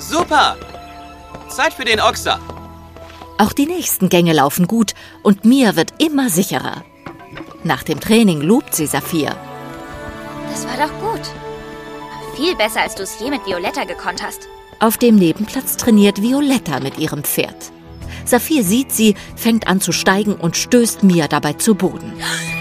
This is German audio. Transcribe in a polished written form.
Super! Zeit für den Ochser. Auch die nächsten Gänge laufen gut und Mia wird immer sicherer. Nach dem Training lobt sie Saphir. Das war doch gut. Viel besser, als du es je mit Violetta gekonnt hast. Auf dem Nebenplatz trainiert Violetta mit ihrem Pferd. Saphir sieht sie, fängt an zu steigen und stößt Mia dabei zu Boden.